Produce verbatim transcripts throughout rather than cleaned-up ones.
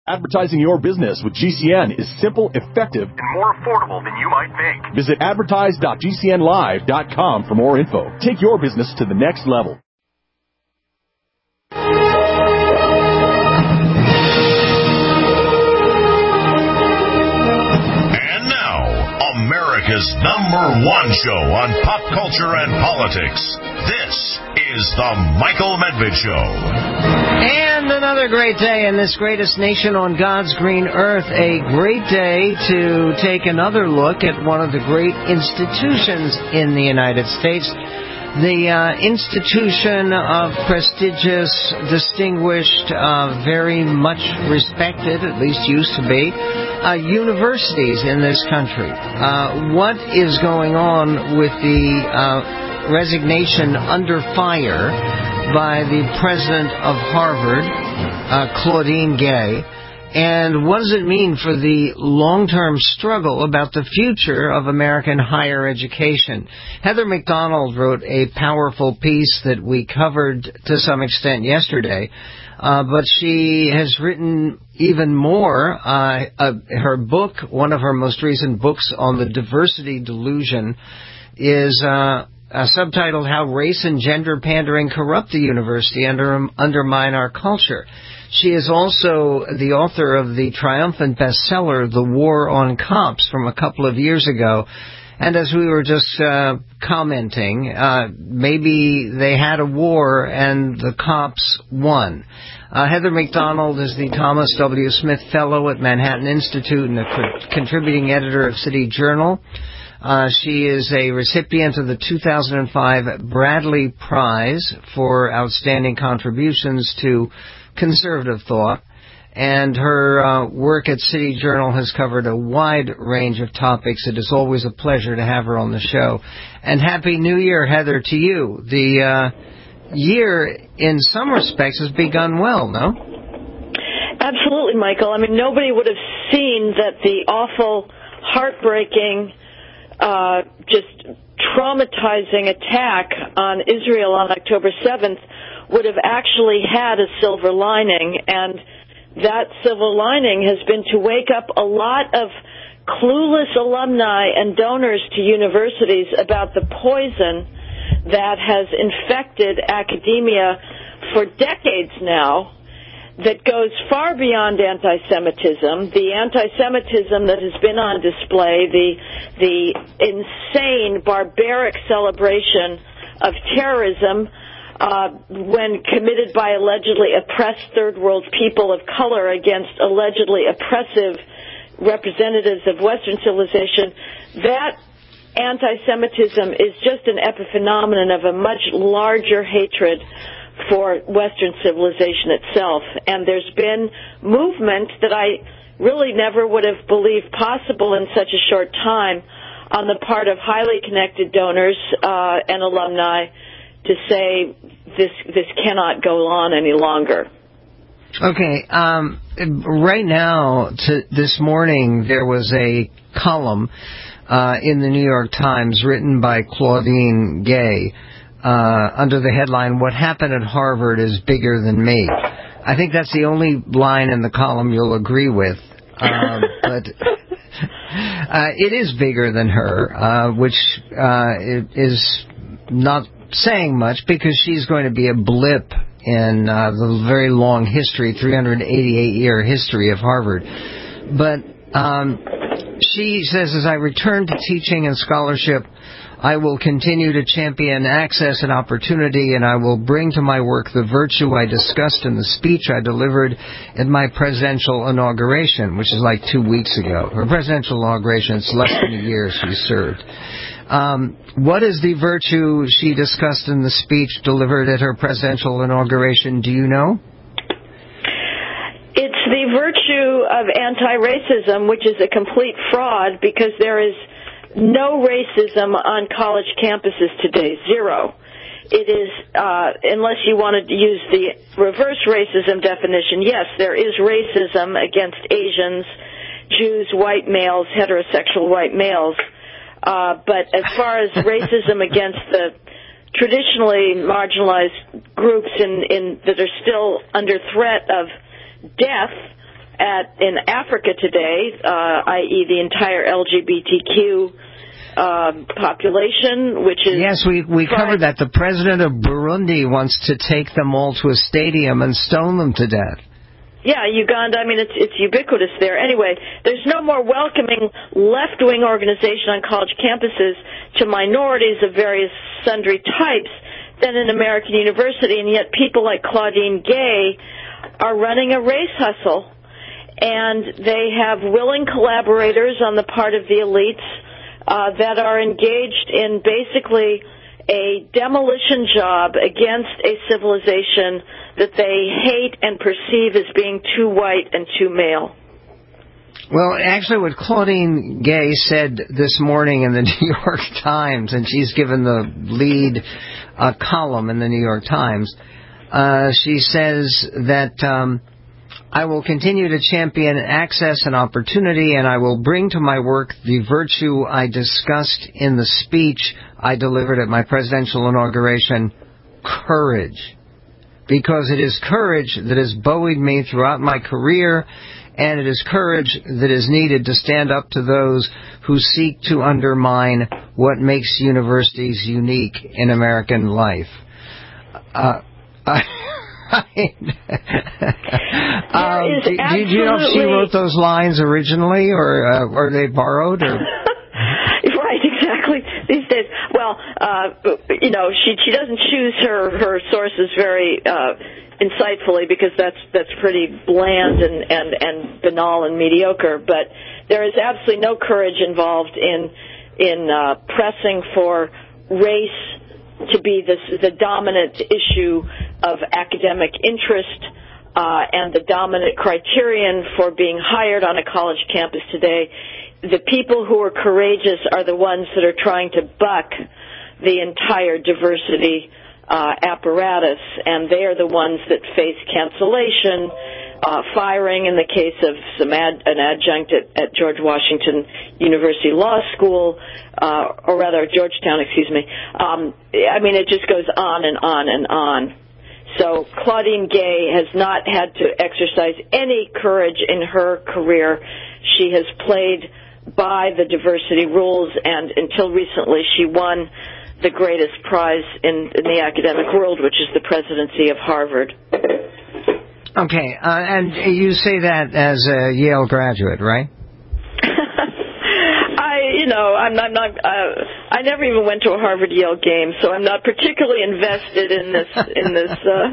Advertising your business with G C N is simple, effective, and more affordable than you might think. Visit advertise dot g c n live dot com for more info. Take your business to the next level. And now, America's number one show on pop culture and politics. This is the Michael Medved Show. And another great day in this greatest nation on God's green earth. A great day to take another look at one of the great institutions in the United States. The uh, institution of prestigious, distinguished, uh, very much respected, at least used to be, uh, universities in this country. Uh, what is going on with the uh, resignation under fire by the president of Harvard, uh, Claudine Gay, and what does it mean for the long-term struggle about the future of American higher education? Heather McDonald wrote a powerful piece that we covered to some extent yesterday, uh, but she has written even more. Uh, uh, her book, one of her most recent books on the diversity delusion, is Uh, Uh, subtitled How Race and Gender Pandering Corrupt the University and under, Undermine Our Culture. She is also the author of the triumphant bestseller, The War on Cops, from a couple of years ago. And as we were just uh, commenting, uh, maybe they had a war and the cops won. Uh, Heather McDonald is the Thomas W. Smith Fellow at Manhattan Institute and a co- contributing editor of City Journal. Uh, she is a recipient of the two thousand five Bradley Prize for outstanding contributions to conservative thought, and her uh, work at City Journal has covered a wide range of topics. It is always a pleasure to have her on the show. And Happy New Year, Heather, to you. The uh, year, in some respects, has begun well, no? Absolutely, Michael. I mean, nobody would have seen that the awful, heartbreaking, Uh, just traumatizing attack on Israel on October seventh would have actually had a silver lining, and that silver lining has been to wake up a lot of clueless alumni and donors to universities about the poison that has infected academia for decades now, that goes far beyond anti-Semitism, the anti-Semitism that has been on display, the the insane, barbaric celebration of terrorism uh, when committed by allegedly oppressed third world people of color against allegedly oppressive representatives of Western civilization. That anti-Semitism is just an epiphenomenon of a much larger hatred for Western civilization itself. And there's been movement that I really never would have believed possible in such a short time on the part of highly connected donors uh, and alumni to say this this cannot go on any longer. Okay, um, right now, to this morning, there was a column uh, in the New York Times written by Claudine Gay, Uh, under the headline, What Happened at Harvard is Bigger Than Me. I think that's the only line in the column you'll agree with. Um, but uh, it is bigger than her, uh, which uh, is not saying much because she's going to be a blip in uh, the very long history, three hundred eighty-eight year history of Harvard. But um, she says, as I return to teaching and scholarship, I will continue to champion access and opportunity, and I will bring to my work the virtue I discussed in the speech I delivered at my presidential inauguration, which is like two weeks ago. Her presidential inauguration, it's less than a year she served. Um, what is the virtue she discussed in the speech delivered at her presidential inauguration? Do you know? It's the virtue of anti-racism, which is a complete fraud because there is no racism on college campuses today, zero. It is, uh, unless you wanted to use the reverse racism definition, yes, there is racism against Asians, Jews, white males, heterosexual white males. Uh, but as far as racism against the traditionally marginalized groups in, in that are still under threat of death at in Africa today, uh, that is the entire L G B T Q um, population, which is... Yes, we, we covered that. The president of Burundi wants to take them all to a stadium and stone them to death. Yeah, Uganda, I mean, it's it's ubiquitous there. Anyway, there's no more welcoming left-wing organization on college campuses to minorities of various sundry types than an American university, and yet people like Claudine Gay are running a race hustle, and they have willing collaborators on the part of the elites uh, that are engaged in basically a demolition job against a civilization that they hate and perceive as being too white and too male. Well, actually what Claudine Gay said this morning in the New York Times, and she's given the lead uh, column in the New York Times, uh, she says that um, I will continue to champion access and opportunity, and I will bring to my work the virtue I discussed in the speech I delivered at my presidential inauguration, courage. Because it is courage that has buoyed me throughout my career, and it is courage that is needed to stand up to those who seek to undermine what makes universities unique in American life. Uh, I, um, do, do you know if she wrote those lines originally, or uh, are they borrowed? Or? Right, exactly. These days, well, uh, you know, she she doesn't choose her her sources very uh, insightfully, because that's that's pretty bland and, and, and banal and mediocre. But there is absolutely no courage involved in in uh, pressing for race to be this the dominant issue of academic interest uh, and the dominant criterion for being hired on a college campus today. The people who are courageous are the ones that are trying to buck the entire diversity uh, apparatus, and they are the ones that face cancellation, uh, firing in the case of some ad, an adjunct at, at George Washington University Law School, uh, or rather Georgetown, excuse me. Um, I mean, it just goes on and on and on. So Claudine Gay has not had to exercise any courage in her career. She has played by the diversity rules, and until recently she won the greatest prize in, in the academic world, which is the presidency of Harvard. Okay, uh, and you say that as a Yale graduate, right? I, you know, I'm, I'm not. Uh, I never even went to a Harvard-Yale game, so I'm not particularly invested in this. In this, uh,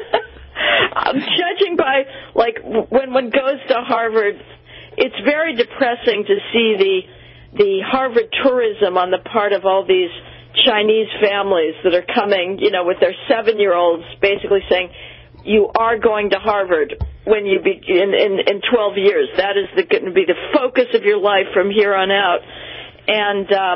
I'm judging by like when one goes to Harvard. It's very depressing to see the the Harvard tourism on the part of all these Chinese families that are coming, you know, with their seven-year-olds, basically saying, "You are going to Harvard when you be in in, in twelve years. That is the, going to be the focus of your life from here on out." And um,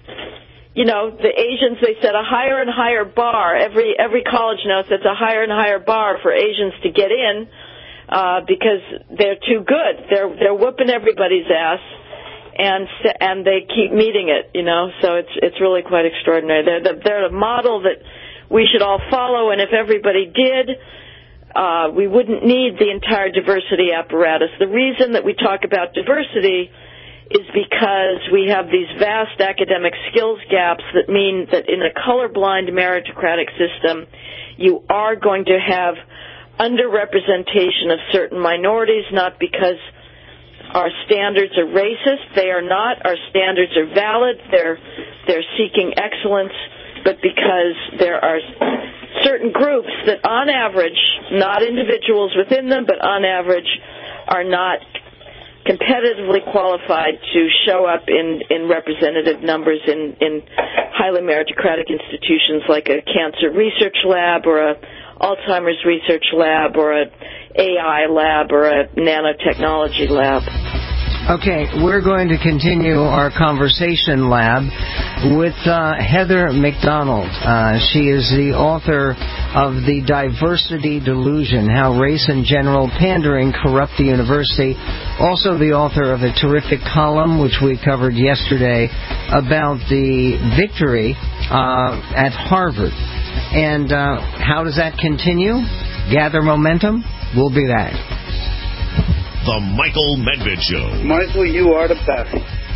you know, the Asians, they set a higher and higher bar. Every every college now sets a higher and higher bar for Asians to get in. Uh, because they're too good. They're they're whooping everybody's ass, and and they keep meeting it, you know. So it's it's really quite extraordinary. They're the, they're a model that we should all follow. And if everybody did, uh, we wouldn't need the entire diversity apparatus. The reason that we talk about diversity is because we have these vast academic skills gaps that mean that in a colorblind meritocratic system, you are going to have underrepresentation of certain minorities, not because our standards are racist. They are not. Our standards are valid. They're they're seeking excellence, but because there are certain groups that on average, not individuals within them, but on average, are not competitively qualified to show up in, in representative numbers in, in highly meritocratic institutions like a cancer research lab or a Alzheimer's research lab or a A I lab or a nanotechnology lab. Okay, we're going to continue our conversation lab with uh, Heather Mac Donald. Uh, she is the author of The Diversity Delusion, How Race and General Pandering Corrupt the University. Also the author of a terrific column, which we covered yesterday, about the victory uh, at Harvard. And uh, how does that continue? Gather momentum? We'll be back. The Michael Medved Show. Michael, you are the best.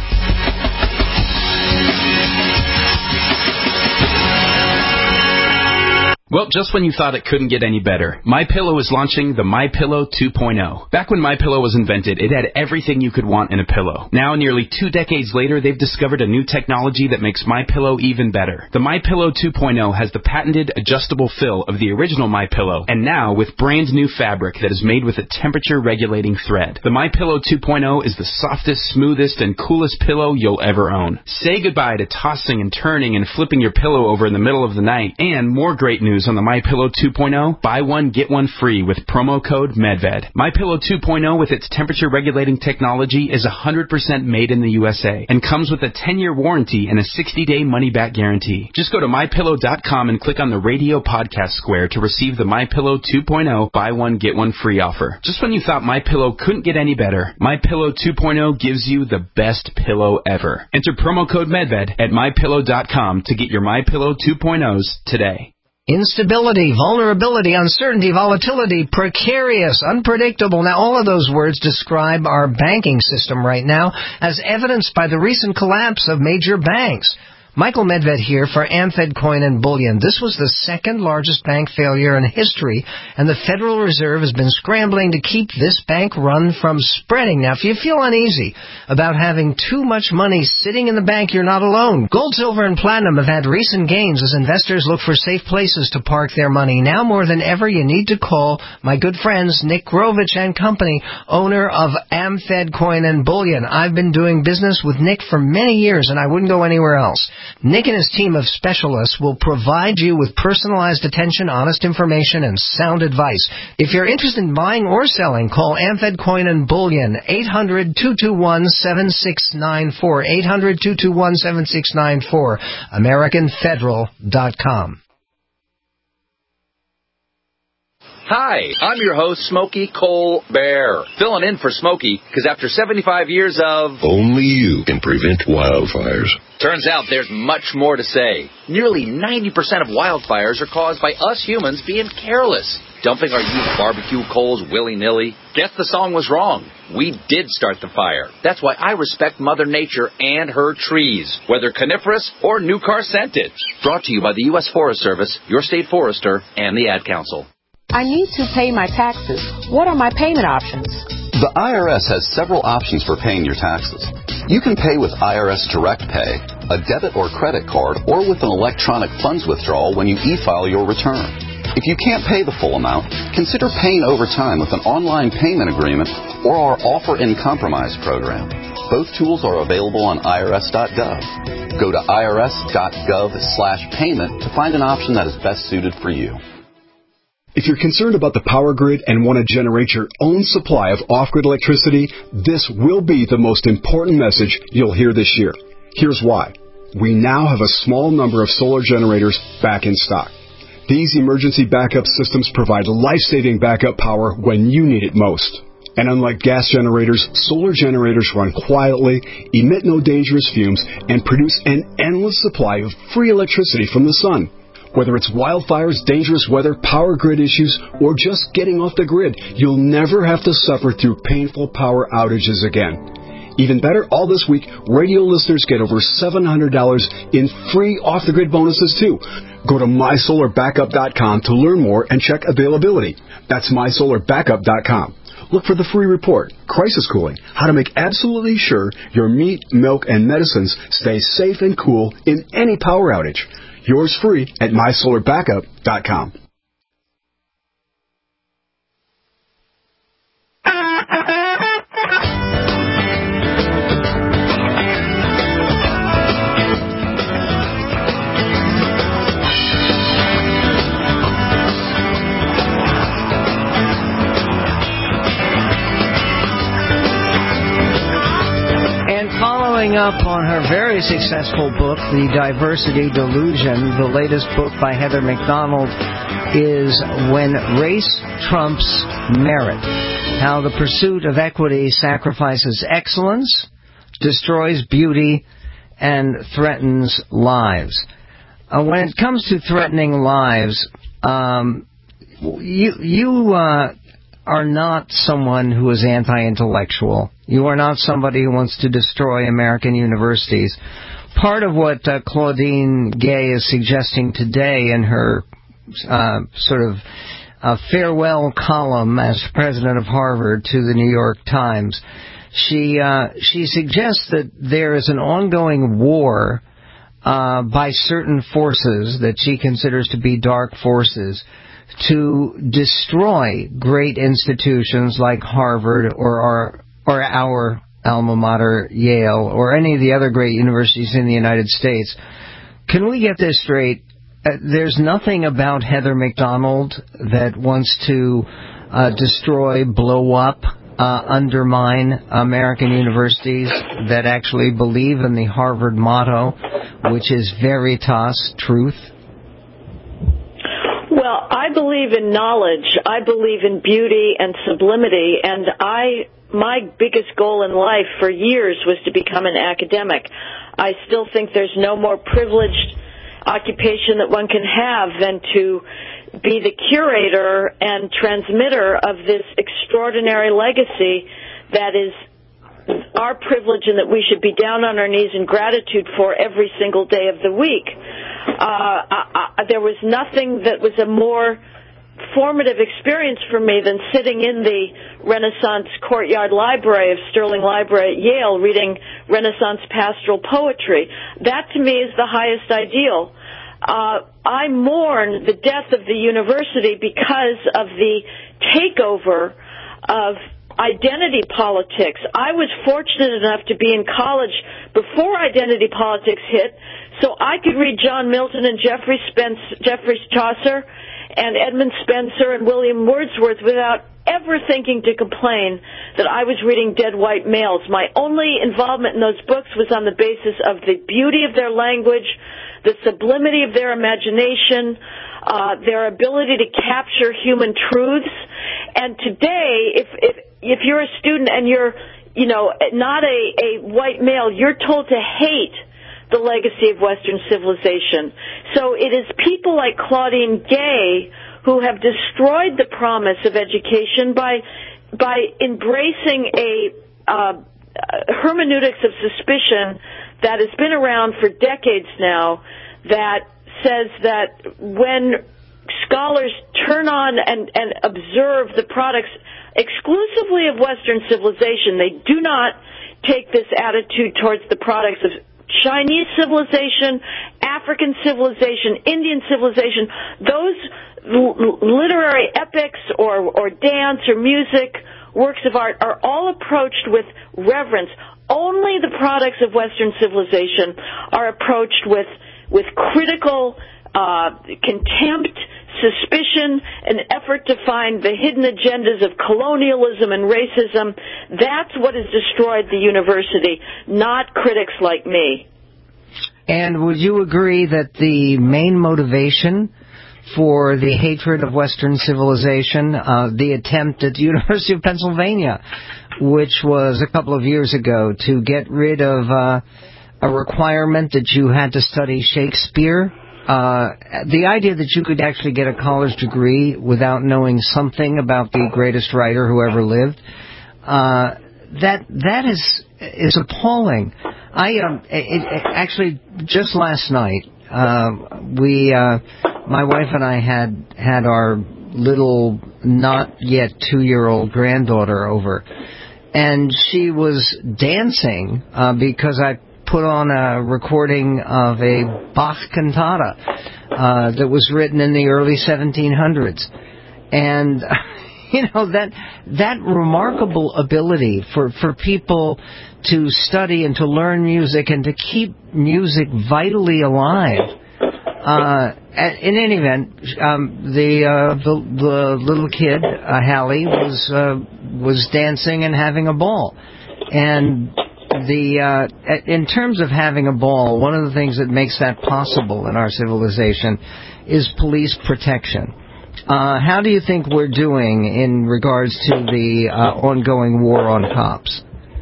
Well, just when you thought it couldn't get any better, MyPillow is launching the MyPillow two point oh. Back when MyPillow was invented, it had everything you could want in a pillow. Now, nearly two decades later, they've discovered a new technology that makes MyPillow even better. The MyPillow two point oh has the patented adjustable fill of the original MyPillow, and now with brand new fabric that is made with a temperature-regulating thread. The MyPillow two point oh is the softest, smoothest, and coolest pillow you'll ever own. Say goodbye to tossing and turning and flipping your pillow over in the middle of the night. And more great news on the MyPillow two point oh, buy one, get one free with promo code MedVed. MyPillow two point oh with its temperature-regulating technology is one hundred percent made in the U S A and comes with a ten-year warranty and a sixty-day money-back guarantee. Just go to my pillow dot com and click on the radio podcast square to receive the MyPillow two point oh buy one, get one free offer. Just when you thought MyPillow couldn't get any better, MyPillow two point oh gives you the best pillow ever. Enter promo code MedVed at my pillow dot com to get your MyPillow two point ohs today. Instability, vulnerability, uncertainty, volatility, precarious, unpredictable. Now, all of those words describe our banking system right now, as evidenced by the recent collapse of major banks. Michael Medved here for AmFed Coin and Bullion. This was the second largest bank failure in history, and the Federal Reserve has been scrambling to keep this bank run from spreading. Now, if you feel uneasy about having too much money sitting in the bank, you're not alone. Gold, silver, and platinum have had recent gains as investors look for safe places to park their money. Now more than ever, you need to call my good friends Nick Grovich and Company, owner of AmFed Coin and Bullion. I've been doing business with Nick for many years, and I wouldn't go anywhere else. Nick and his team of specialists will provide you with personalized attention, honest information, and sound advice. If you're interested in buying or selling, call AmFed Coin and Bullion, eight hundred, two two one, seven six nine four, eight hundred, two two one, seven six nine four, American Federal dot com. Hi, I'm your host, Smokey Colbert, filling in for Smokey, because after seventy-five years of... Only you can prevent wildfires. Turns out there's much more to say. Nearly ninety percent of wildfires are caused by us humans being careless, dumping our used barbecue coals willy-nilly. Guess the song was wrong. We did start the fire. That's why I respect Mother Nature and her trees, whether coniferous or new car scented. Brought to you by the U S Forest Service, your state forester, and the Ad Council. I need to pay my taxes. What are my payment options? The I R S has several options for paying your taxes. You can pay with I R S Direct Pay, a debit or credit card, or with an electronic funds withdrawal when you e-file your return. If you can't pay the full amount, consider paying over time with an online payment agreement or our Offer in Compromise program. Both tools are available on I R S dot gov. Go to I R S dot gov slash payment to find an option that is best suited for you. If you're concerned about the power grid and want to generate your own supply of off-grid electricity, this will be the most important message you'll hear this year. Here's why. We now have a small number of solar generators back in stock. These emergency backup systems provide life-saving backup power when you need it most. And unlike gas generators, solar generators run quietly, emit no dangerous fumes, and produce an endless supply of free electricity from the sun. Whether it's wildfires, dangerous weather, power grid issues, or just getting off the grid, you'll never have to suffer through painful power outages again. Even better, all this week, radio listeners get over seven hundred dollars in free off-the-grid bonuses, too. Go to my solar backup dot com to learn more and check availability. That's my solar backup dot com. Look for the free report, Crisis Cooling, how to make absolutely sure your meat, milk, and medicines stay safe and cool in any power outage. Yours free at my solar backup dot com. Following up on her very successful book, The Diversity Delusion, the latest book by Heather McDonald is When Race Trumps Merit, how the pursuit of equity sacrifices excellence, destroys beauty, and threatens lives. Uh, when it comes to threatening lives, um, you, you uh, are not someone who is anti-intellectual. You are not somebody who wants to destroy American universities. Part of what uh, Claudine Gay is suggesting today in her uh, sort of uh, farewell column as president of Harvard to the New York Times, she uh, she suggests that there is an ongoing war uh, by certain forces that she considers to be dark forces to destroy great institutions like Harvard or our, or our alma mater, Yale, or any of the other great universities in the United States. Can we get this straight? Uh, there's nothing about Heather Mac Donald that wants to uh, destroy, blow up, uh, undermine American universities that actually believe in the Harvard motto, which is Veritas, truth. Well, I believe in knowledge. I believe in beauty and sublimity, and I my biggest goal in life for years was to become an academic. I still think there's no more privileged occupation that one can have than to be the curator and transmitter of this extraordinary legacy that is our privilege and that we should be down on our knees in gratitude for every single day of the week. Uh, I, I, there was nothing that was a more formative experience for me than sitting in the Renaissance Courtyard Library of Sterling Library at Yale reading Renaissance pastoral poetry. That to me is the highest ideal. Uh, I mourn the death of the university because of the takeover of identity politics. I was fortunate enough to be in college before identity politics hit, so I could read John Milton and Geoffrey Spence, Geoffrey Chaucer and Edmund Spenser and William Wordsworth without ever thinking to complain that I was reading dead white males. My only involvement in those books was on the basis of the beauty of their language, the sublimity of their imagination, uh, their ability to capture human truths. And today, if, if, if you're a student and you're, you know, not a, a white male, you're told to hate the legacy of Western civilization. So it is people like Claudine Gay who have destroyed the promise of education by by embracing a uh, hermeneutics of suspicion that has been around for decades now, that says that when scholars turn on and, and observe the products exclusively of Western civilization, they do not take this attitude towards the products of Chinese civilization, African civilization, Indian civilization. Those l- literary epics or, or dance or music, works of art, are all approached with reverence. Only the products of Western civilization are approached with, with critical uh, contempt, suspicion, an effort to find the hidden agendas of colonialism and racism. That's what has destroyed the university, not critics like me. And would you agree that the main motivation for the hatred of Western civilization, uh, the attempt at the University of Pennsylvania, which was a couple of years ago, to get rid of uh, a requirement that you had to study Shakespeare, Uh, the idea that you could actually get a college degree without knowing something about the greatest writer who ever lived, uh, that that is is appalling. I um, it, it, actually just last night uh, we uh, my wife and I had had our little not yet two year old granddaughter over, and she was dancing uh, because I put on a recording of a Bach cantata uh, that was written in the early seventeen hundreds. And, you know, that that remarkable ability for, for people to study and to learn music and to keep music vitally alive. Uh, in any event, um, the, uh, the the little kid, uh, Hallie, was uh, was dancing and having a ball. And The uh, in terms of having a ball, one of the things that makes that possible in our civilization is police protection. Uh, how do you think we're doing in regards to the uh, ongoing war on cops?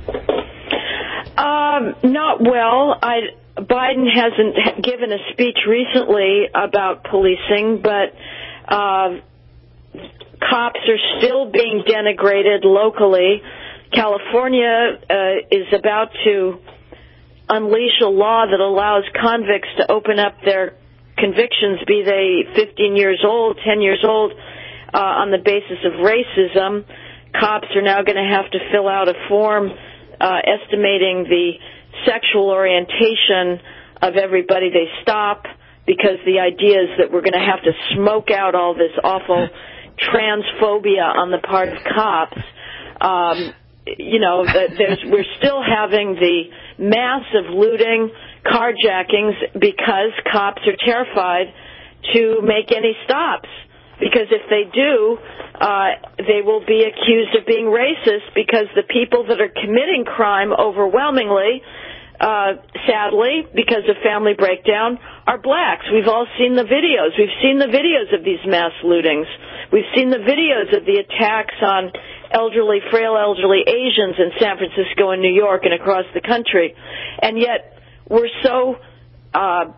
Um, not well. I, Biden hasn't given a speech recently about policing, but uh, Cops are still being denigrated locally. California uh, is about to unleash a law that allows convicts to open up their convictions, be they fifteen years old, ten years old, uh, on the basis of racism. Cops are now going to have to fill out a form uh, estimating the sexual orientation of everybody they stop, because the idea is that we're going to have to smoke out all this awful transphobia on the part of cops. Um, you know, there's, we're still having the massive looting, carjackings, because cops are terrified to make any stops. Because if they do, uh, they will be accused of being racist, because the people that are committing crime overwhelmingly, uh, sadly, because of family breakdown, are blacks. We've all seen the videos. We've seen the videos of these mass lootings. We've seen the videos of the attacks on elderly, frail elderly Asians in San Francisco and New York and across the country. And yet we're so, uh,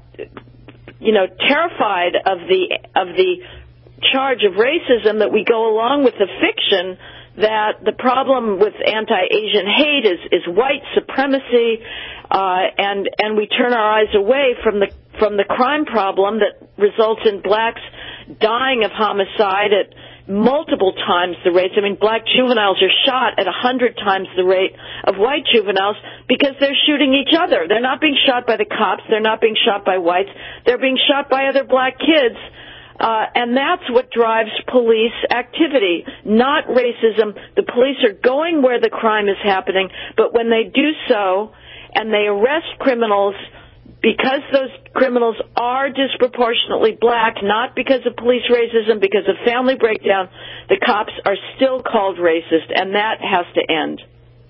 you know, terrified of the, of the charge of racism that we go along with the fiction that the problem with anti-Asian hate is, is white supremacy, uh, and, and we turn our eyes away from the, from the crime problem that results in blacks dying of homicide at multiple times the rates. I mean, black juveniles are shot at a hundred times the rate of white juveniles because they're shooting each other. They're not being shot by the cops. They're not being shot by whites. They're being shot by other black kids. Uh, and that's what drives police activity, not racism. The police are going where the crime is happening, but when they do so and they arrest criminals, because those criminals are disproportionately black, not because of police racism, because of family breakdown, the cops are still called racist, and that has to end.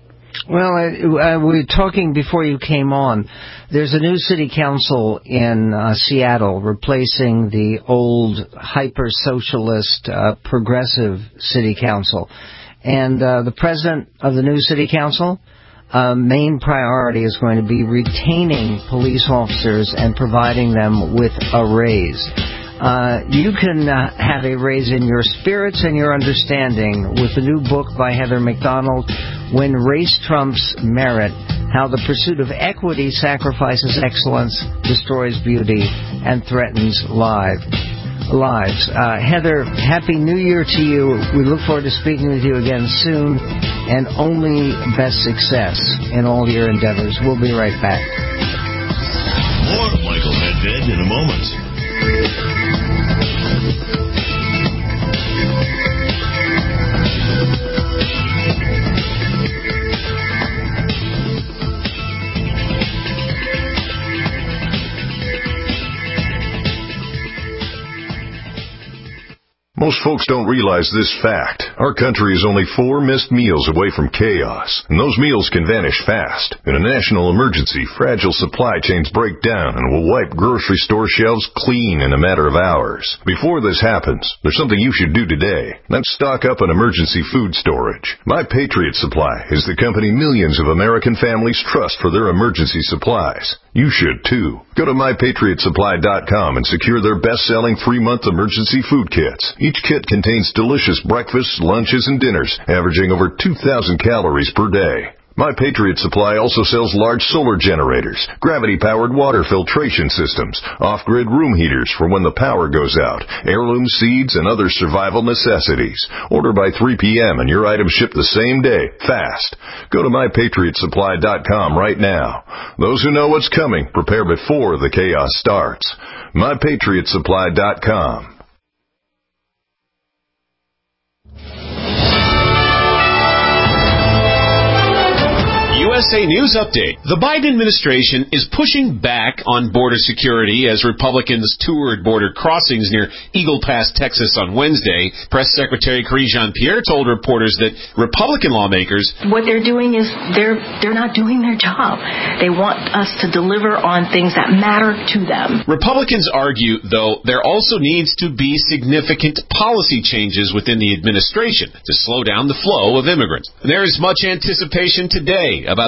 Well, uh, we were talking before you came on. There's a new city council in uh, Seattle replacing the old hyper-socialist uh, progressive city council. And uh, the president of the new city council, uh, main priority is going to be retaining police officers and providing them with a raise. Uh, you can uh, have a raise in your spirits and your understanding with the new book by Heather McDonald, When Race Trumps Merit, How the Pursuit of Equity Sacrifices Excellence, Destroys Beauty, and Threatens life, Lives. Uh, Heather, Happy New Year to you. We look forward to speaking with you again soon, and only best success in all your endeavors. We'll be right back. More Michael Medved in a moment. Most folks don't realize this fact. Our country is only four missed meals away from chaos, and those meals can vanish fast. In a national emergency, fragile supply chains break down and will wipe grocery store shelves clean in a matter of hours. Before this happens, there's something you should do today. That's stock up on emergency food storage. My Patriot Supply is the company millions of American families trust for their emergency supplies. You should, too. Go to my patriot supply dot com and secure their best-selling three-month emergency food kits. Each kit contains delicious breakfasts, lunches, and dinners, averaging over two thousand calories per day. My Patriot Supply also sells large solar generators, gravity-powered water filtration systems, off-grid room heaters for when the power goes out, heirloom seeds, and other survival necessities. Order by three p.m. and your items ship the same day, fast. Go to my patriot supply dot com right now. Those who know what's coming prepare before the chaos starts. my patriot supply dot com. U S A News Update. The Biden administration is pushing back on border security as Republicans toured border crossings near Eagle Pass, Texas on Wednesday. Press Secretary Karine Jean-Pierre told reporters that Republican lawmakers... What they're doing is they're they're not doing their job. They want us to deliver on things that matter to them. Republicans argue, though, there also needs to be significant policy changes within the administration to slow down the flow of immigrants. There is much anticipation today about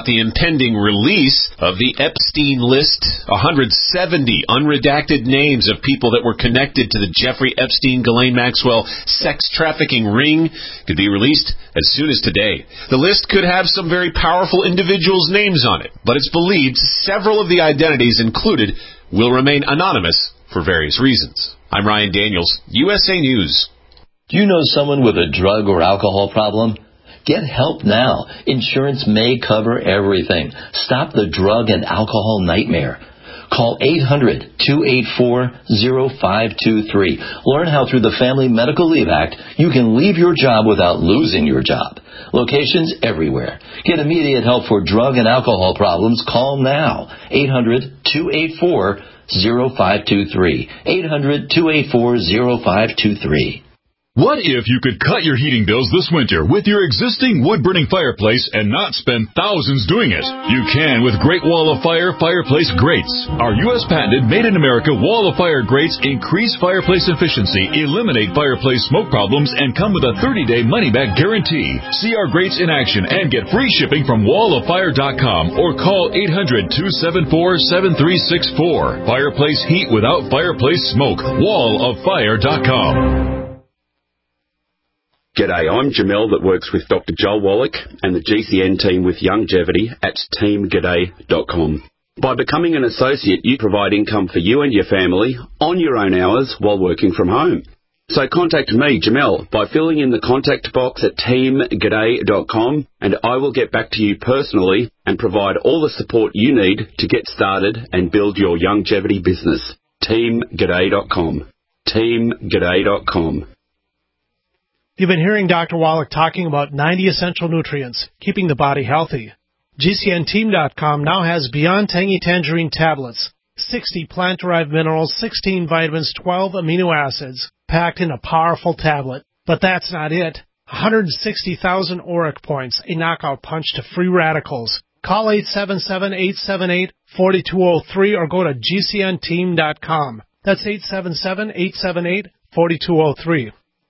about the impending release of the Epstein list. one hundred seventy unredacted names of people that were connected to the Jeffrey Epstein Ghislaine Maxwell sex trafficking ring could be released as soon as today. The list could have some very powerful individuals' names on it, but it's believed several of the identities included will remain anonymous for various reasons. I'm Ryan Daniels, U S A News. Do you know someone with a drug or alcohol problem? Get help now. Insurance may cover everything. Stop the drug and alcohol nightmare. Call eight hundred, two eight four, zero five two three. Learn how through the Family Medical Leave Act you can leave your job without losing your job. Locations everywhere. Get immediate help for drug and alcohol problems. Call now. eight hundred, two eight four, zero five two three. eight hundred, two eight four, zero five two three. What if you could cut your heating bills this winter with your existing wood-burning fireplace and not spend thousands doing it? You can with Great Wall of Fire fireplace grates. Our U S patented made-in-America Wall of Fire grates increase fireplace efficiency, eliminate fireplace smoke problems, and come with a thirty-day money-back guarantee. See our grates in action and get free shipping from wall of fire dot com or call eight hundred, two seven four, seven three six four. Fireplace heat without fireplace smoke. wall of fire dot com. G'day, I'm Jamel that works with Doctor Joel Wallach and the G C N team with Longevity at team g'day dot com. By becoming an associate, you provide income for you and your family on your own hours while working from home. So contact me, Jamel, by filling in the contact box at team g'day dot com and I will get back to you personally and provide all the support you need to get started and build your longevity business. team g'day dot com. team g'day dot com. You've been hearing Doctor Wallach talking about ninety essential nutrients, keeping the body healthy. G C N team dot com now has Beyond Tangy Tangerine tablets, sixty plant-derived minerals, sixteen vitamins, twelve amino acids, packed in a powerful tablet. But that's not it. one hundred sixty thousand auric points, a knockout punch to free radicals. Call eight seven seven, eight seven eight, four two zero three or go to G C N team dot com. That's eight seven seven, eight seven eight, four two zero three.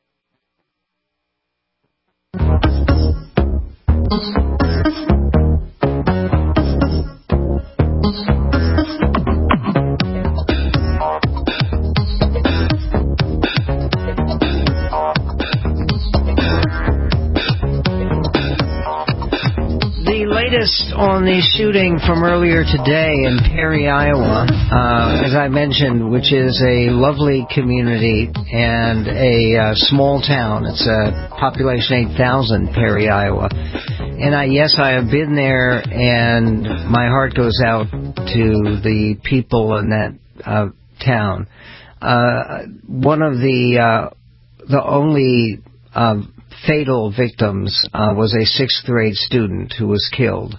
Latest on the shooting from earlier today in Perry, Iowa, uh, as I mentioned, which is a lovely community and a uh, small town. It's a population eight thousand, Perry, Iowa. And I, yes, I have been there, and my heart goes out to the people in that uh, town. Uh, one of the uh, the only uh, fatal victims uh, was a sixth grade student who was killed.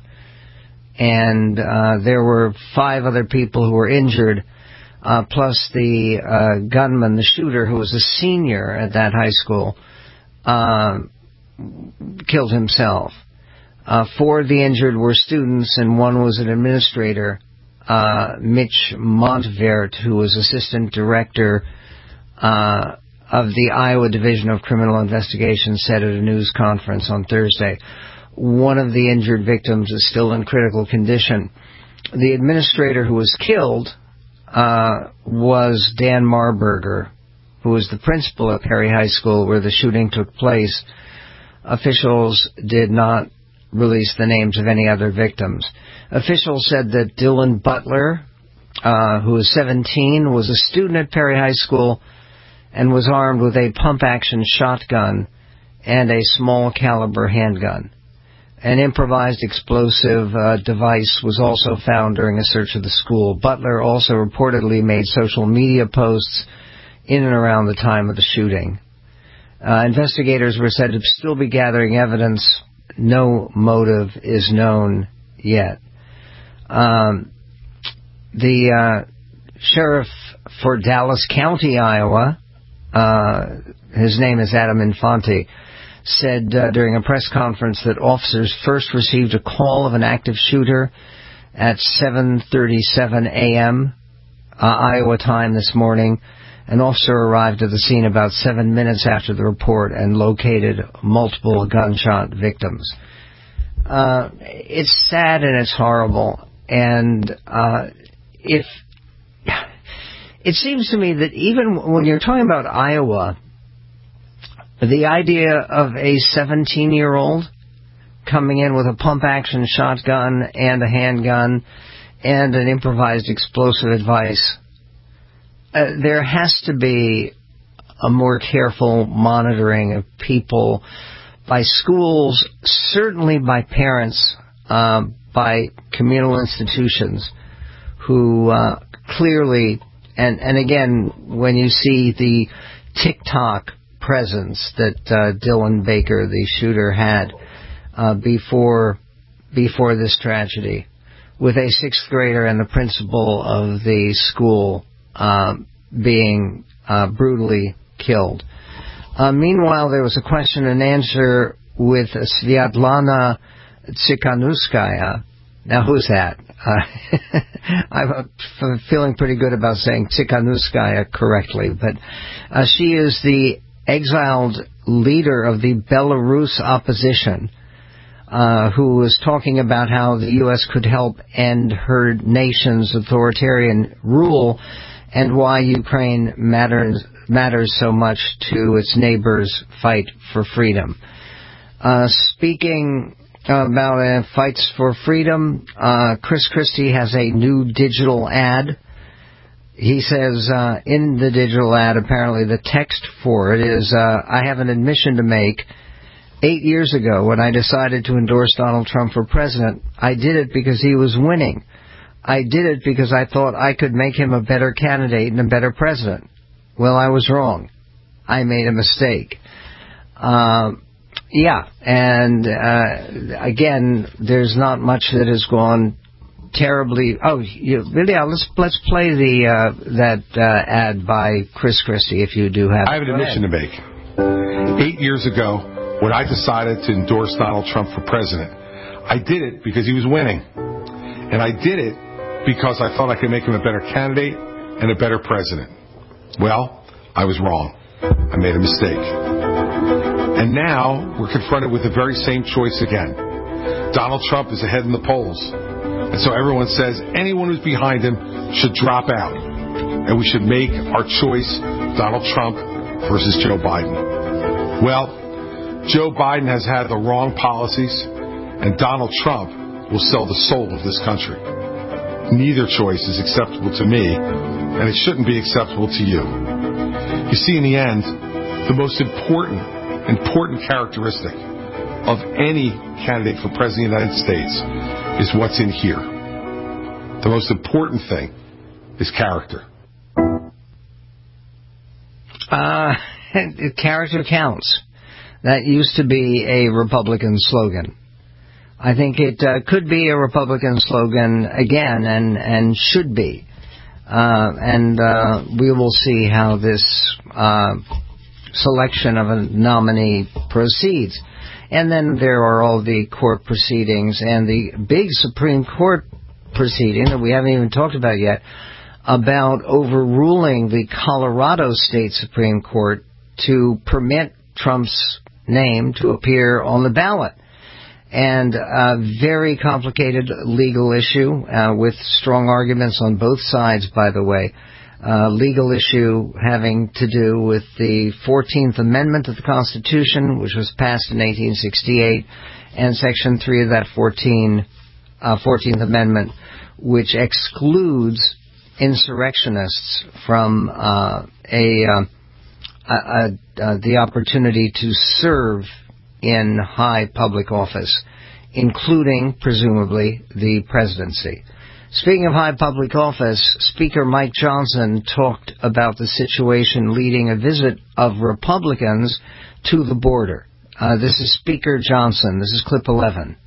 And uh, there were five other people who were injured, uh, plus the uh, gunman, the shooter, who was a senior at that high school, uh, killed himself. Uh, four of the injured were students, and one was an administrator, uh, Mitch Montvert, who was assistant director uh of the Iowa Division of Criminal Investigation, said at a news conference on Thursday. One of the injured victims is still in critical condition. The administrator who was killed uh, was Dan Marburger, who was the principal at Perry High School where the shooting took place. Officials did not release the names of any other victims. Officials said that Dylan Butler, uh, who was seventeen, was a student at Perry High School and was armed with a pump-action shotgun and a small-caliber handgun. An improvised explosive uh, device was also found during a search of the school. Butler also reportedly made social media posts in and around the time of the shooting. Uh, investigators were said to still be gathering evidence. No motive is known yet. Um, the uh, sheriff for Dallas County, Iowa, Uh, his name is Adam Infante, said uh, during a press conference that officers first received a call of an active shooter at seven thirty-seven a.m. Uh, Iowa time this morning. An officer arrived at the scene about seven minutes after the report and located multiple gunshot victims. uh, it's sad and it's horrible. And uh, if it seems to me that even when you're talking about Iowa, the idea of a seventeen-year-old coming in with a pump-action shotgun and a handgun and an improvised explosive device, uh, there has to be a more careful monitoring of people by schools, certainly by parents, uh, by communal institutions who uh, clearly, and, and again, when you see the TikTok presence that uh, Dylan Baker, the shooter, had uh, before before this tragedy, with a sixth grader and the principal of the school uh, being uh, brutally killed. Uh, meanwhile, there was a question and answer with Sviatlana Tsikhanouskaya. Now, who's that? Uh, I'm feeling pretty good about saying Tsikhanouskaya correctly, but uh, she is the exiled leader of the Belarus opposition, uh, who was talking about how the U S could help end her nation's authoritarian rule and why Ukraine matters matters so much to its neighbors' fight for freedom. Uh, speaking about uh, fights for freedom, uh, Chris Christie has a new digital ad. He says uh, in the digital ad, apparently the text for it is, uh, I have an admission to make. Eight years ago, when I decided to endorse Donald Trump for president, I did it because he was winning. I did it because I thought I could make him a better candidate and a better president. Well, I was wrong. I made a mistake. Uh, yeah, and uh, again, there's not much that has gone terribly. Oh, you, yeah. Let's let's play the uh, that uh, ad by Chris Christie if you do have. I have an admission to make. Eight years ago, when I decided to endorse Donald Trump for president, I did it because he was winning, and I did it because I thought I could make him a better candidate and a better president. Well, I was wrong. I made a mistake. And now we're confronted with the very same choice again. Donald Trump is ahead in the polls. And so everyone says anyone who's behind him should drop out. And we should make our choice Donald Trump versus Joe Biden. Well, Joe Biden has had the wrong policies, and Donald Trump will sell the soul of this country. Neither choice is acceptable to me, and it shouldn't be acceptable to you. You see, in the end, the most important, important characteristic of any candidate for President of the United States is what's in here. The most important thing is character. Uh, character counts. That used to be a Republican slogan. I think it uh, could be a Republican slogan again, and, and should be. Uh, and uh, we will see how this uh, selection of a nominee proceeds. And then there are all the court proceedings and the big Supreme Court proceeding that we haven't even talked about yet about overruling the Colorado State Supreme Court to permit Trump's name to appear on the ballot. And a very complicated legal issue uh, with strong arguments on both sides, by the way. Uh, legal issue having to do with the fourteenth Amendment of the Constitution, which was passed in eighteen sixty-eight, and Section three of that fourteenth Amendment, which excludes insurrectionists from uh, a, uh, a, a, a the opportunity to serve in high public office, including, presumably, the presidency. Speaking of high public office, Speaker Mike Johnson talked about the situation leading a visit of Republicans to the border. Uh, this is Speaker Johnson. This is clip eleven.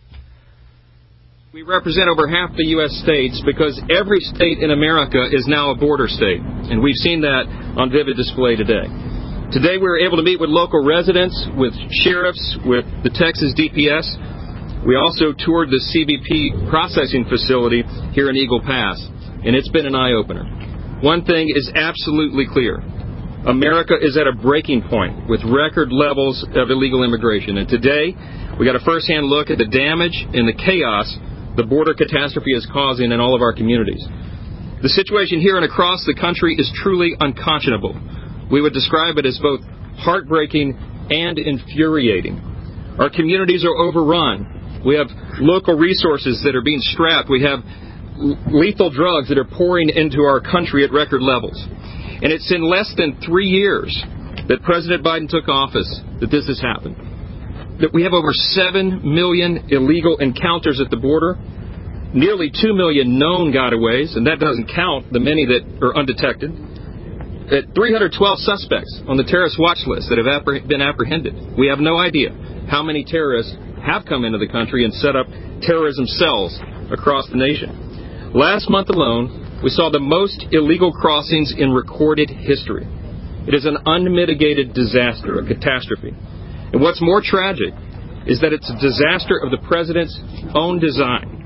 We represent over half the U S states because every state in America is now a border state, and we've seen that on vivid display today. Today we were able to meet with local residents, with sheriffs, with the Texas D P S. We also toured the C B P processing facility here in Eagle Pass, and it's been an eye-opener. One thing is absolutely clear. America is at a breaking point with record levels of illegal immigration. And today, we got a first-hand look at the damage and the chaos the border catastrophe is causing in all of our communities. The situation here and across the country is truly unconscionable. We would describe it as both heartbreaking and infuriating. Our communities are overrun. We have local resources that are being strapped. We have lethal drugs that are pouring into our country at record levels. And it's in less than three years that President Biden took office that this has happened. That we have over seven million illegal encounters at the border, nearly two million known gotaways, and that doesn't count the many that are undetected. At three hundred twelve suspects on the terrorist watch list that have appreh- been apprehended. We have no idea how many terrorists have come into the country and set up terrorism cells across the nation. Last month alone, we saw the most illegal crossings in recorded history. It is an unmitigated disaster, a catastrophe. And what's more tragic is that it's a disaster of the president's own design.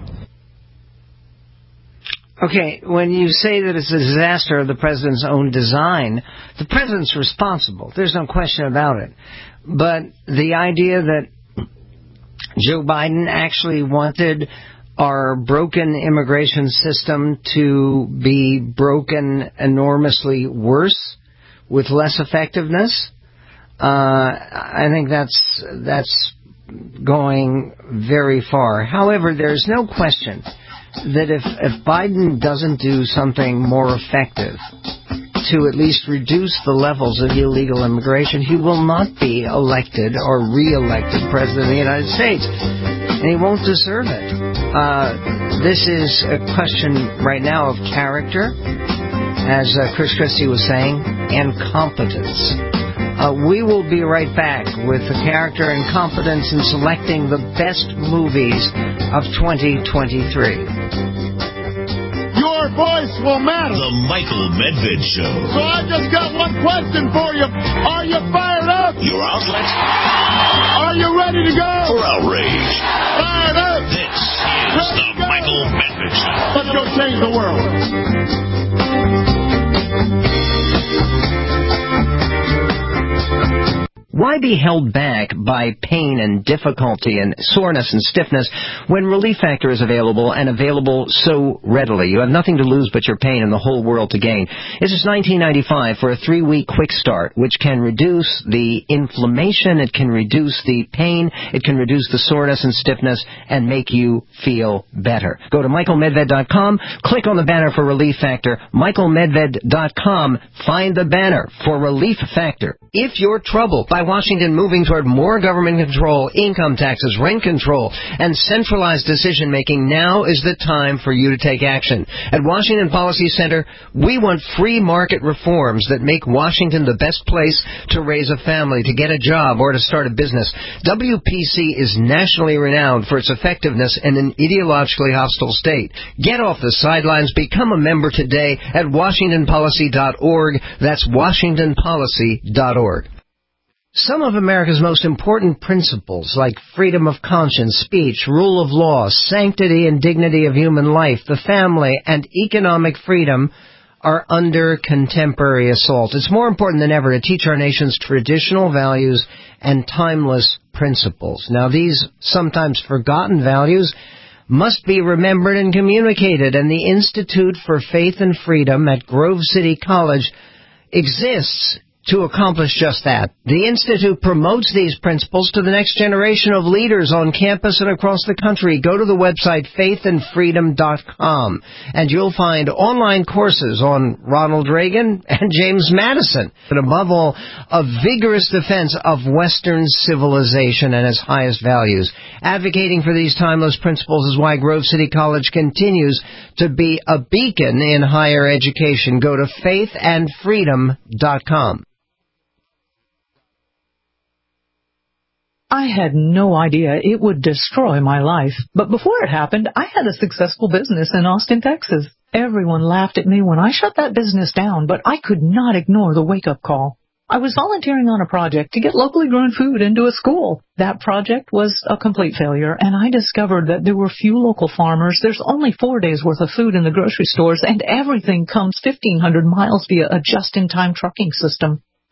Okay, when you say that it's a disaster of the president's own design, the president's responsible. There's no question about it. But the idea that Joe Biden actually wanted our broken immigration system to be broken enormously worse with less effectiveness, uh, I think that's that's going very far. However, there's no question that if, if Biden doesn't do something more effective to at least reduce the levels of illegal immigration, he will not be elected or re-elected President of the United States. And he won't deserve it. Uh, this is a question right now of character, as uh, Chris Christie was saying, and competence. Uh, we will be right back with the character and competence in selecting the best movies of twenty twenty-three. Your voice will matter. The Michael Medved Show. So I just got one question for you. Are you fired up? Your outlet. Are you ready to go? For outrage. Fired up. This is ready the Michael Medved Show. Let's go change the world. Why be held back by pain and difficulty and soreness and stiffness when Relief Factor is available and available so readily? You have nothing to lose but your pain and the whole world to gain. This is nineteen ninety-five for a three-week quick start, which can reduce the inflammation, it can reduce the pain, it can reduce the soreness and stiffness, and make you feel better. Go to michael medved dot com, click on the banner for Relief Factor, michael medved dot com, find the banner for Relief Factor. If you're troubled by Washington moving toward more government control, income taxes, rent control, and centralized decision-making, now is the time for you to take action. At Washington Policy Center, we want free market reforms that make Washington the best place to raise a family, to get a job, or to start a business. W P C is nationally renowned for its effectiveness in an ideologically hostile state. Get off the sidelines. Become a member today at washington policy dot org. That's washington policy dot org. Some of America's most important principles, like freedom of conscience, speech, rule of law, sanctity and dignity of human life, the family, and economic freedom, are under contemporary assault. It's more important than ever to teach our nation's traditional values and timeless principles. Now, these sometimes forgotten values must be remembered and communicated, and the Institute for Faith and Freedom at Grove City College exists to accomplish just that. The Institute promotes these principles to the next generation of leaders on campus and across the country. Go to the website faith and freedom dot com, and you'll find online courses on Ronald Reagan and James Madison, but above all, a vigorous defense of Western civilization and its highest values. Advocating for these timeless principles is why Grove City College continues to be a beacon in higher education. Go to faith and freedom dot com. I had no idea it would destroy my life. But before it happened, I had a successful business in Austin, Texas. Everyone laughed at me when I shut that business down, but I could not ignore the wake-up call. I was volunteering on a project to get locally grown food into a school. That project was a complete failure, and I discovered that there were few local farmers. There's only four days' worth of food in the grocery stores, and everything comes fifteen hundred miles via a just-in-time trucking system.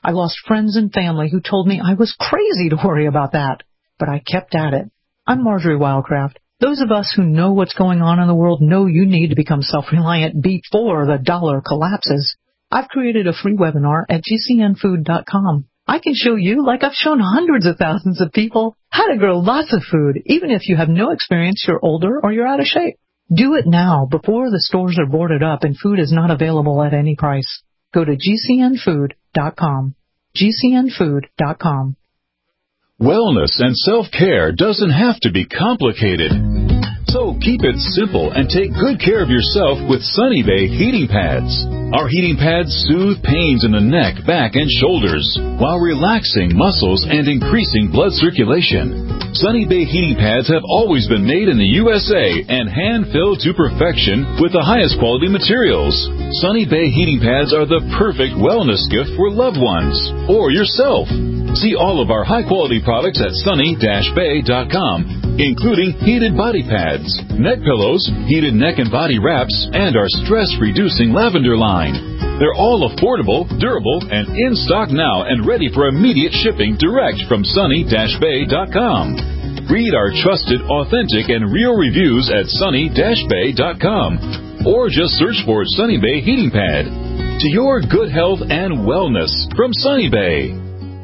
I lost friends and family who told me I was crazy to worry about that, but I kept at it. I'm Marjorie Wildcraft. Those of us who know what's going on in the world know you need to become self-reliant before the dollar collapses. I've created a free webinar at G C N food dot com. I can show you, like I've shown hundreds of thousands of people, how to grow lots of food, even if you have no experience, you're older, or you're out of shape. Do it now, before the stores are boarded up and food is not available at any price. Go to G C N food dot com. G C N food dot com. Wellness and self-care doesn't have to be complicated. So keep it simple and take good care of yourself with Sunny Bay heating pads. Our heating pads soothe pains in the neck, back, and shoulders while relaxing muscles and increasing blood circulation. Sunny Bay heating pads have always been made in the U S A and hand-filled to perfection with the highest quality materials. Sunny Bay heating pads are the perfect wellness gift for loved ones or yourself. See all of our high-quality products at sunny dash bay dot com, including heated body pads, neck pillows, heated neck and body wraps, and our stress-reducing lavender line. They're all affordable, durable, and in stock now and ready for immediate shipping direct from sunny dash bay dot com. Read our trusted, authentic, and real reviews at sunny dash bay dot com or just search for Sunny Bay Heating Pad. To your good health and wellness from Sunny Bay.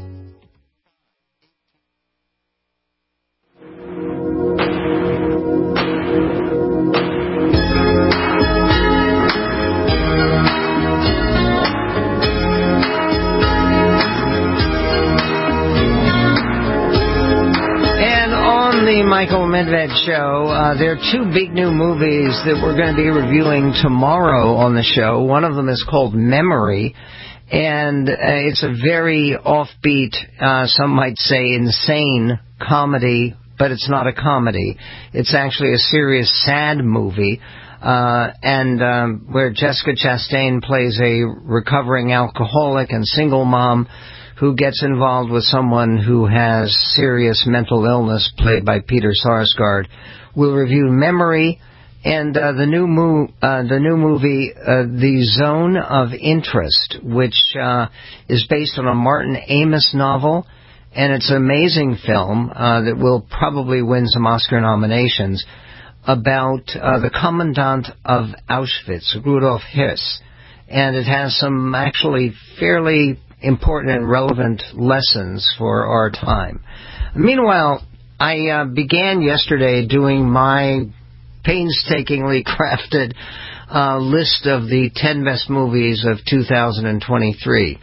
Michael Medved Show. Uh, there are two big new movies that we're going to be reviewing tomorrow on the show. One of them is called Memory, and uh, it's a very offbeat, uh, some might say insane comedy, but it's not a comedy. It's actually a serious, sad movie, uh, and um, where Jessica Chastain plays a recovering alcoholic and single mom who gets involved with someone who has serious mental illness, played by Peter Sarsgaard. We'll review Memory and uh, the new mo- uh, the new movie, uh, The Zone of Interest, which uh, is based on a Martin Amis novel, and it's an amazing film uh, that will probably win some Oscar nominations about uh, the Commandant of Auschwitz, Rudolf Höss, and it has some actually fairly important and relevant lessons for our time. Meanwhile, I uh, began yesterday doing my painstakingly crafted uh, list of the ten best movies of two thousand twenty-three.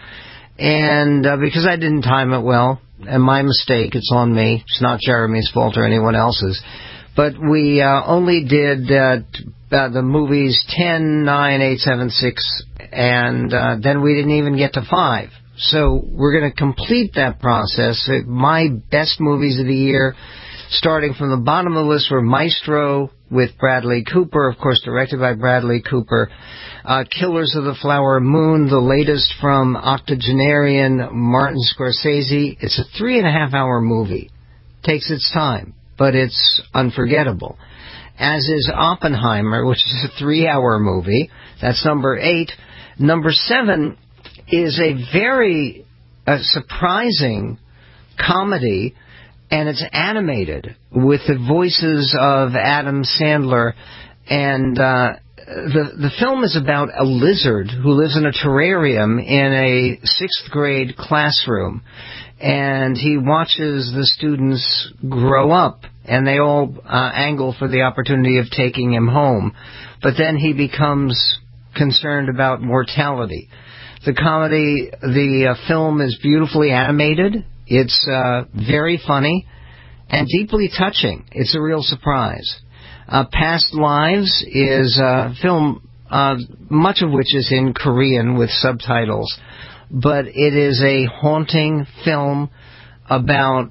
And uh, because I didn't time it well, and my mistake, it's on me, it's not Jeremy's fault or anyone else's, but we uh, only did uh, uh, the movies ten, nine, eight, seven, six, and uh, then we didn't even get to five. So we're going to complete that process. My best movies of the year, starting from the bottom of the list, were Maestro with Bradley Cooper, of course directed by Bradley Cooper, uh, Killers of the Flower Moon, the latest from octogenarian Martin Scorsese. It's a three and a half hour movie. Takes its time, but it's unforgettable. As is Oppenheimer, which is a three hour movie. That's number eight. Number seven is a very uh, surprising comedy, and it's animated with the voices of Adam Sandler. And uh, the the film is about a lizard who lives in a terrarium in a sixth grade classroom, and he watches the students grow up, and they all uh, angle for the opportunity of taking him home. But then he becomes concerned about mortality. The comedy, the uh, film is beautifully animated. It's uh, very funny and deeply touching. It's a real surprise. Uh, Past Lives is a film, uh, much of which is in Korean with subtitles, but it is a haunting film about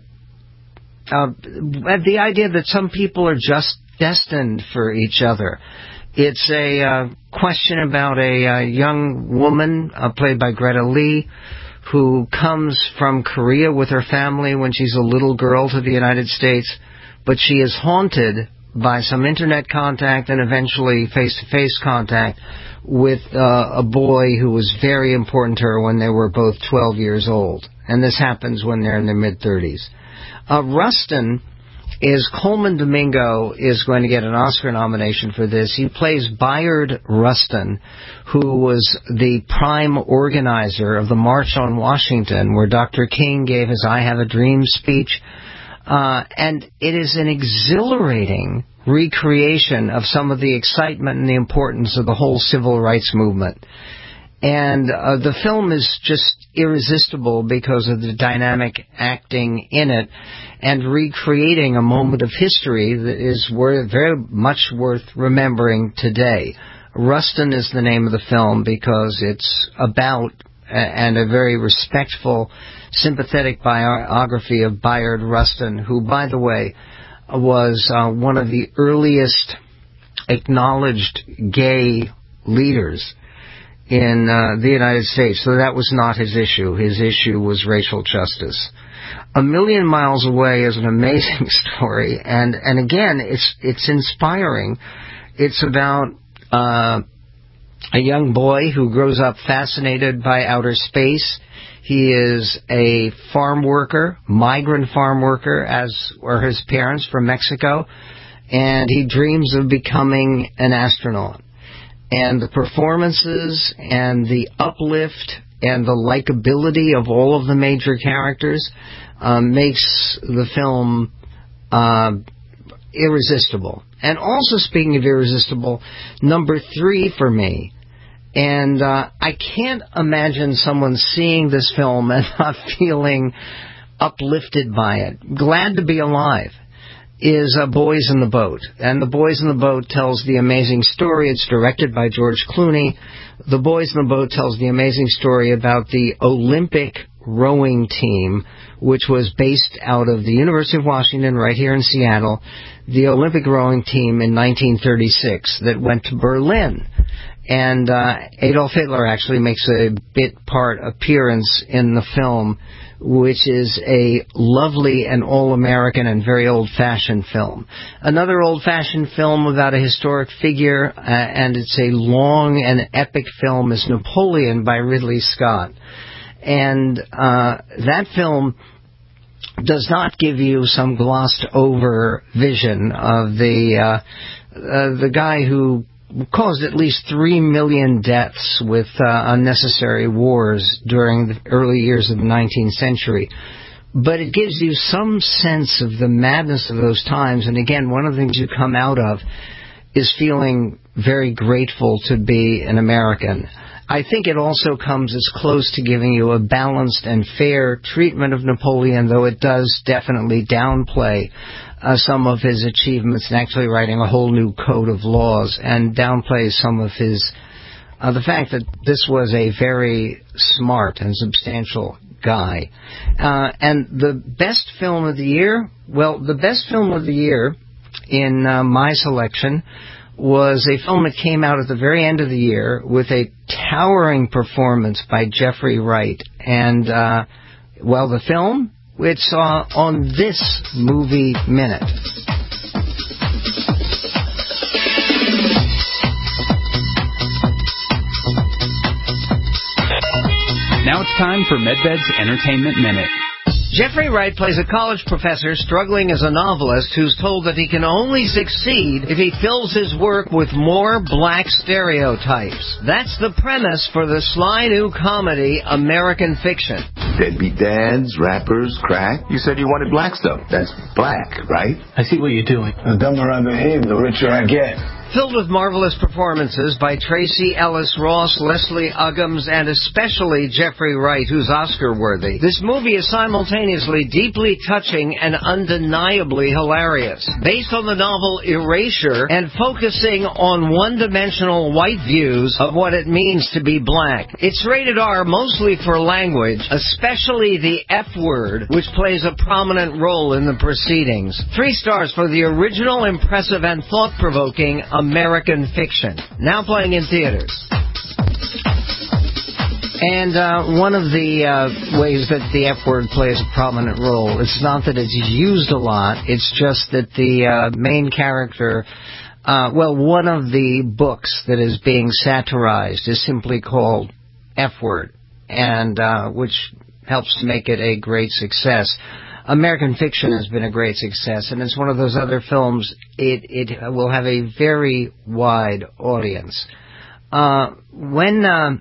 uh, the idea that some people are just destined for each other. It's a uh, question about a uh, young woman, uh, played by Greta Lee, who comes from Korea with her family when she's a little girl to the United States, but she is haunted by some internet contact and eventually face-to-face contact with uh, a boy who was very important to her when they were both twelve years old. And this happens when they're in their mid-thirties. Uh, Rustin is, Coleman Domingo is going to get an Oscar nomination for this. He plays Bayard Rustin, who was the prime organizer of the March on Washington, where Doctor King gave his I Have a Dream speech. Uh, and it is an exhilarating recreation of some of the excitement and the importance of the whole civil rights movement. And uh, the film is just irresistible because of the dynamic acting in it and recreating a moment of history that is worth, very much worth remembering today. Rustin is the name of the film because it's about and a very respectful, sympathetic biography of Bayard Rustin, who, by the way, was uh, one of the earliest acknowledged gay leaders in uh, the United States. So that was not his issue. His issue was racial justice. A Million Miles Away is an amazing story, and, and again, it's it's inspiring. It's about uh, a young boy who grows up fascinated by outer space. He is a farm worker, migrant farm worker, as were his parents from Mexico, and he dreams of becoming an astronaut. And the performances and the uplift and the likability of all of the major characters um, makes the film uh, irresistible. And also, speaking of irresistible, number three for me, and uh, I can't imagine someone seeing this film and not feeling uplifted by it. Glad to Be Alive is uh, Boys in the Boat. And The Boys in the Boat tells the amazing story. It's directed by George Clooney. The Boys in the Boat tells the amazing story about the Olympic rowing team, which was based out of the University of Washington right here in Seattle, the Olympic rowing team in nineteen thirty-six that went to Berlin. And uh, Adolf Hitler actually makes a bit part appearance in the film, which is a lovely and all-American and very old-fashioned film. Another old-fashioned film about a historic figure, uh, and it's a long and epic film, is Napoleon by Ridley Scott. And uh, that film does not give you some glossed-over vision of the uh, uh, the guy who caused at least three million deaths with uh, unnecessary wars during the early years of the nineteenth century. But it gives you some sense of the madness of those times. And again, one of the things you come out of is feeling very grateful to be an American. I think it also comes as close to giving you a balanced and fair treatment of Napoleon, though it does definitely downplay Uh, some of his achievements in actually writing a whole new code of laws, and downplays some of his, uh, the fact that this was a very smart and substantial guy. Uh, and the best film of the year, well, the best film of the year in uh, my selection was a film that came out at the very end of the year with a towering performance by Jeffrey Wright. And, uh, well, the film, it's uh, on this Movie Minute. Now it's time for MedBed's Entertainment Minute. Jeffrey Wright plays a college professor struggling as a novelist who's told that he can only succeed if he fills his work with more black stereotypes. That's the premise for the sly new comedy American Fiction. Deadbeat dads, rappers, crack. You said you wanted black stuff. That's black, right? I see what you're doing. The dumber I behave, the richer I get. Filled with marvelous performances by Tracy Ellis Ross, Leslie Uggams, and especially Jeffrey Wright, who's Oscar-worthy. This movie is simultaneously deeply touching and undeniably hilarious. Based on the novel Erasure and focusing on one-dimensional white views of what it means to be black. It's rated R mostly for language, especially the F word, which plays a prominent role in the proceedings. Three stars for the original, impressive, and thought-provoking American Fiction. Now playing in theaters. And uh, one of the uh, ways that the F word plays a prominent role, it's not that it's used a lot, it's just that the uh, main character, uh, well, one of the books that is being satirized is simply called F word, and uh, which helps to make it a great success. American Fiction has been a great success, and it's one of those other films, it, it will have a very wide audience. Uh, when... Uh,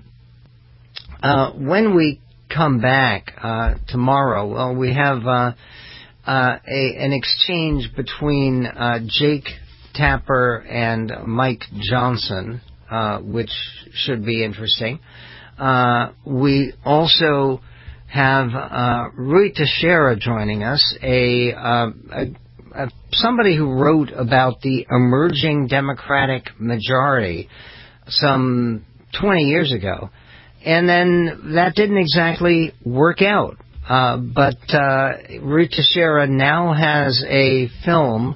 Uh, when we come back uh, tomorrow, well, we have uh, uh, a, an exchange between uh, Jake Tapper and Mike Johnson, uh, which should be interesting. Uh, we also have uh, Rui Teixeira joining us, a, uh, a, a somebody who wrote about the emerging Democratic majority some twenty years ago. And then that didn't exactly work out. Uh, but uh, Rui Teixeira now has a film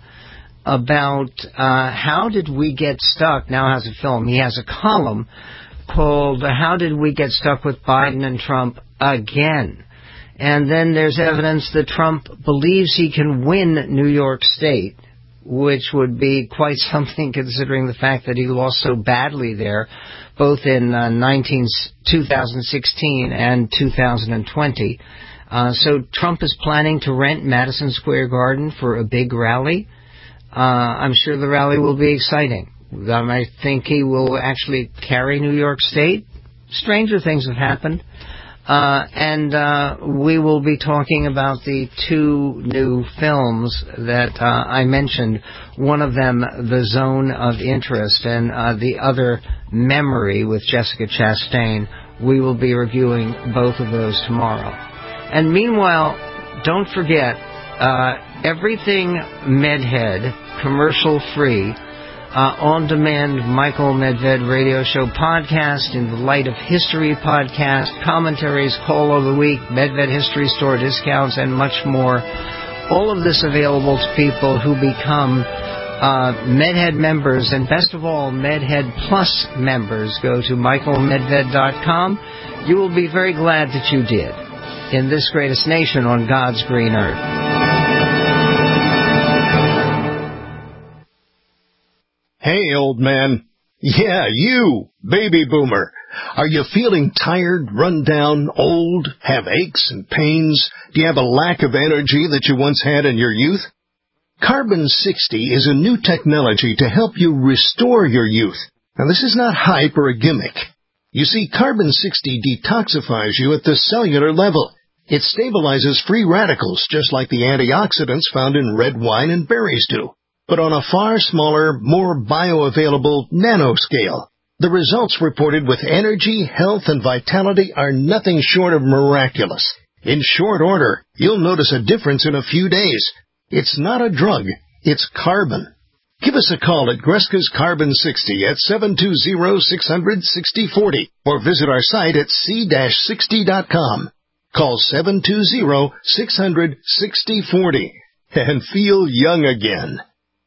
about uh, how did we get stuck. Now has a film. He has a column called How Did We Get Stuck with Biden and Trump Again? And then there's evidence that Trump believes he can win New York State, which would be quite something considering the fact that he lost so badly there, both in uh, nineteen, twenty sixteen and two thousand twenty. Uh, so Trump is planning to rent Madison Square Garden for a big rally. Uh, I'm sure the rally will be exciting. Um, I think he will actually carry New York State. Stranger things have happened. Uh, and uh, we will be talking about the two new films that uh, I mentioned. One of them, The Zone of Interest, and uh, the other, Memory, with Jessica Chastain. We will be reviewing both of those tomorrow. And meanwhile, don't forget, uh, everything MedHead, commercial-free, Uh, on-demand Michael Medved radio show podcast, in the Light of History podcast, commentaries, call of the week, Medved History Store discounts, and much more. All of this available to people who become uh, MedHead members, and best of all, MedHead Plus members. Go to michael medved dot com. You will be very glad that you did in this greatest nation on God's green earth. Hey, old man. Yeah, you, baby boomer. Are you feeling tired, run down, old, have aches and pains? Do you have a lack of energy that you once had in your youth? Carbon sixty is a new technology to help you restore your youth. Now, this is not hype or a gimmick. You see, Carbon sixty detoxifies you at the cellular level. It stabilizes free radicals, just like the antioxidants found in red wine and berries do, but on a far smaller, more bioavailable nanoscale. The results reported with energy, health, and vitality are nothing short of miraculous. In short order, you'll notice a difference in a few days. It's not a drug, it's carbon. Give us a call at Greska's Carbon sixty at seven two zero, six hundred, sixty forty or visit our site at c sixty dot com. Call seven two zero, six hundred, sixty forty and feel young again.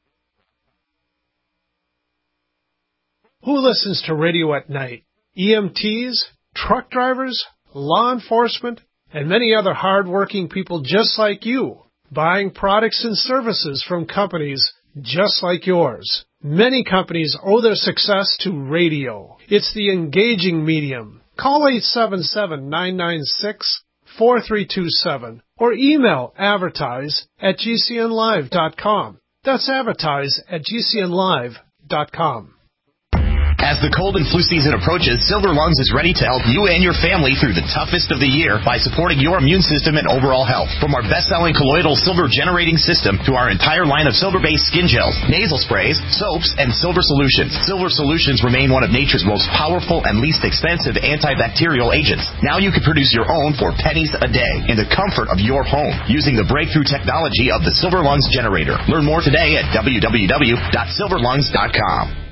Who listens to radio at night? E M Ts, truck drivers, law enforcement, and many other hard-working people just like you, buying products and services from companies just like yours. Many companies owe their success to radio. It's the engaging medium. Call eight seven seven, nine nine six, four three two seven or email advertise at g c n live dot com. That's advertise at g c n live dot com. As the cold and flu season approaches, Silver Lungs is ready to help you and your family through the toughest of the year by supporting your immune system and overall health. From our best-selling colloidal silver generating system to our entire line of silver-based skin gels, nasal sprays, soaps, and silver solutions, Silver Solutions remain one of nature's most powerful and least expensive antibacterial agents. Now you can produce your own for pennies a day in the comfort of your home using the breakthrough technology of the Silver Lungs generator. Learn more today at w w w dot silver lungs dot com.